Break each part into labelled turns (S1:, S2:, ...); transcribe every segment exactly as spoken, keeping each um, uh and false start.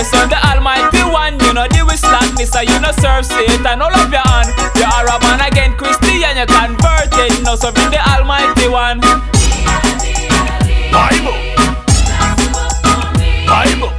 S1: focus on the Almighty One. You know deal with slackness, so you know serve Satan. All of your hand, you are a born again Christian, you converted, no serving the Almighty One.
S2: Bible, Bible.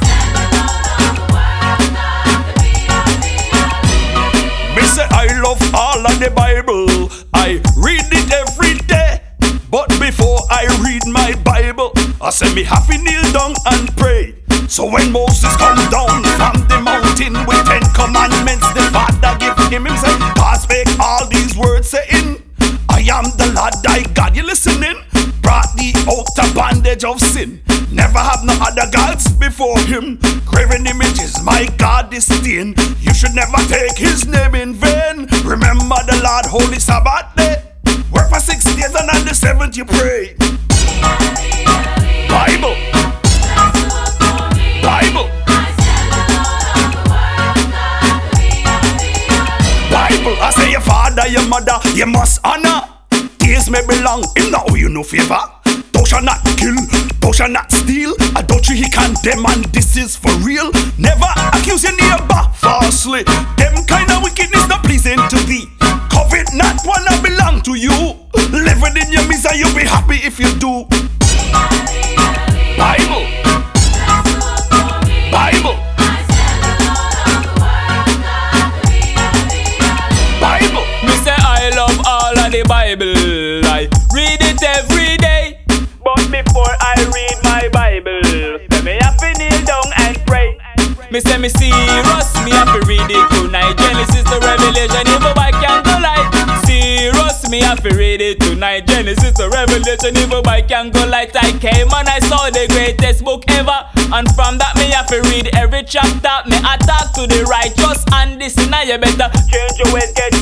S2: Me say I love all of the Bible. I read it every day. But before I read my Bible, I say me have to kneel down and pray. So when Moses come down from the mountain with ten commandments, the Father give him himself. God spake all these words saying, I am the Lord thy God. You listening? Brought thee out of bondage of sin. Never have no other gods before him. Graven images, my God disdain. You should never take his name in vain. Remember the Lord holy Sabbath day. Work for six days and on the seventh you pray. Bible, Bible, Bible. I say your father, your mother, you must honor. Days may belong, him now you no favor. Thou shalt not kill, thou shalt not steal. Adultery he condemn, and this is for real. Never accuse your neighbor falsely. Them kind of wickedness not pleasing to thee. Covet not one that belong to you. Living in your misery, you'll be happy if you do. Bible, Bible, Bible.
S1: Me say I love all of the Bible. I read it every day. But before I read my Bible, say me have to kneel down and pray. Me say me serious, me have to read it tonight. Genesis to Revelation, even by candlelight. Serious, me have to read it tonight. Genesis to Revelation, even by candlelight. I came and I saw the greatest book ever, and from that me have to read every chapter. Me attack to the righteous and this now you better change your ways, get